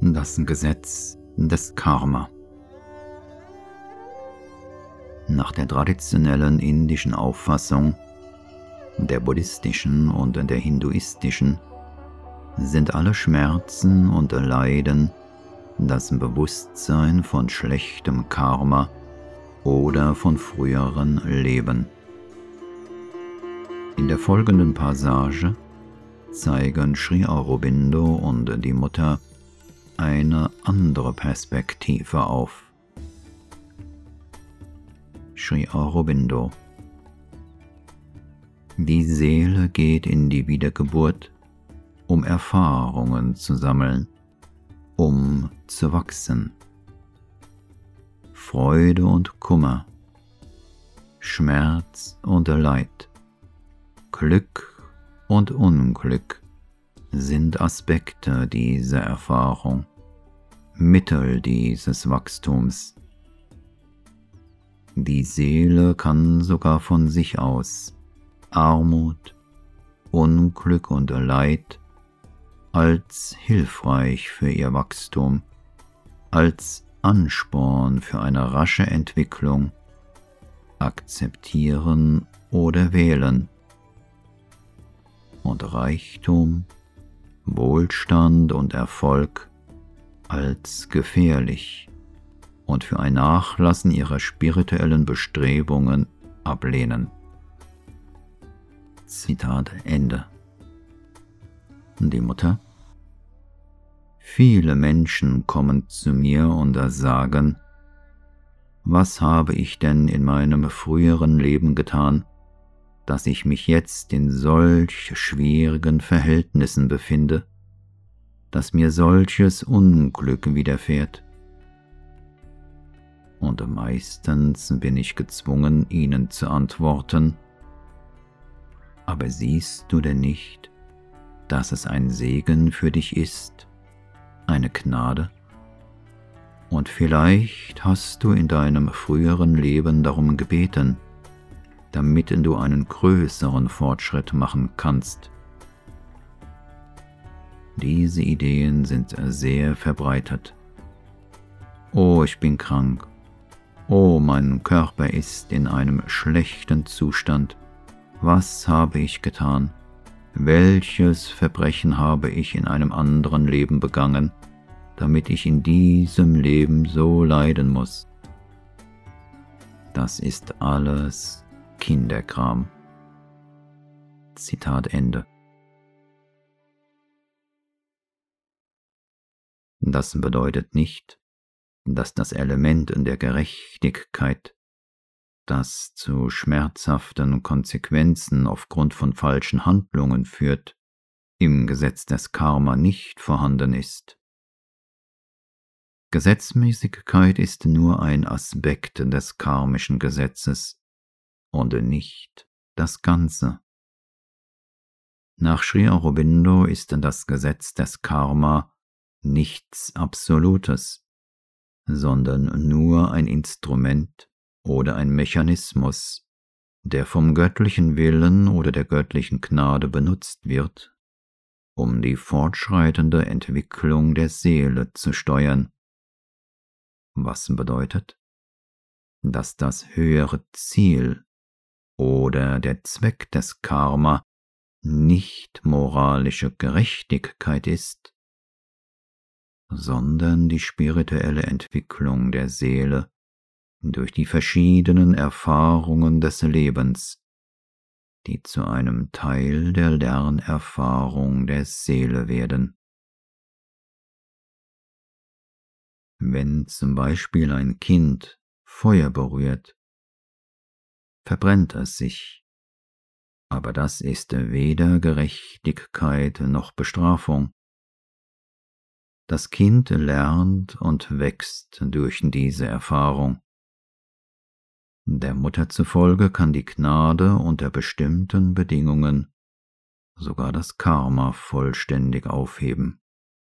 Das Gesetz des Karma. Nach der traditionellen indischen Auffassung, der buddhistischen und der hinduistischen, sind alle Schmerzen und Leiden das Bewusstsein von schlechtem Karma oder von früheren Leben. In der folgenden Passage zeigen Sri Aurobindo und die Mutter eine andere Perspektive auf. Sri Aurobindo: Die Seele geht in die Wiedergeburt, um Erfahrungen zu sammeln, um zu wachsen. Freude und Kummer, Schmerz und Leid, Glück und Unglück sind Aspekte dieser Erfahrung, Mittel dieses Wachstums. Die Seele kann sogar von sich aus Armut, Unglück und Leid als hilfreich für ihr Wachstum, als Ansporn für eine rasche Entwicklung akzeptieren oder wählen. Und Reichtum, Wohlstand und Erfolg als gefährlich und für ein Nachlassen ihrer spirituellen Bestrebungen ablehnen. Zitat Ende. Die Mutter: Viele Menschen kommen zu mir und sagen: Was habe ich denn in meinem früheren Leben getan, dass ich mich jetzt in solch schwierigen Verhältnissen befinde, dass mir solches Unglück widerfährt? Und meistens bin ich gezwungen, ihnen zu antworten: Aber siehst du denn nicht, dass es ein Segen für dich ist, eine Gnade? Und vielleicht hast du in deinem früheren Leben darum gebeten, damit du einen größeren Fortschritt machen kannst. Diese Ideen sind sehr verbreitet. Oh, ich bin krank. Oh, mein Körper ist in einem schlechten Zustand. Was habe ich getan? Welches Verbrechen habe ich in einem anderen Leben begangen, damit ich in diesem Leben so leiden muss? Das ist alles Kinderkram. Zitat Ende. Das bedeutet nicht, dass das Element in der Gerechtigkeit, das zu schmerzhaften Konsequenzen aufgrund von falschen Handlungen führt, im Gesetz des Karma nicht vorhanden ist. Gesetzmäßigkeit ist nur ein Aspekt des karmischen Gesetzes und nicht das Ganze. Nach Sri Aurobindo ist das Gesetz des Karma nichts Absolutes, sondern nur ein Instrument oder ein Mechanismus, der vom göttlichen Willen oder der göttlichen Gnade benutzt wird, um die fortschreitende Entwicklung der Seele zu steuern. Was bedeutet, dass das höhere Ziel oder der Zweck des Karma nicht moralische Gerechtigkeit ist, sondern die spirituelle Entwicklung der Seele durch die verschiedenen Erfahrungen des Lebens, die zu einem Teil der Lernerfahrung der Seele werden. Wenn zum Beispiel ein Kind Feuer berührt, verbrennt es sich, aber das ist weder Gerechtigkeit noch Bestrafung. Das Kind lernt und wächst durch diese Erfahrung. Der Mutter zufolge kann die Gnade unter bestimmten Bedingungen sogar das Karma vollständig aufheben.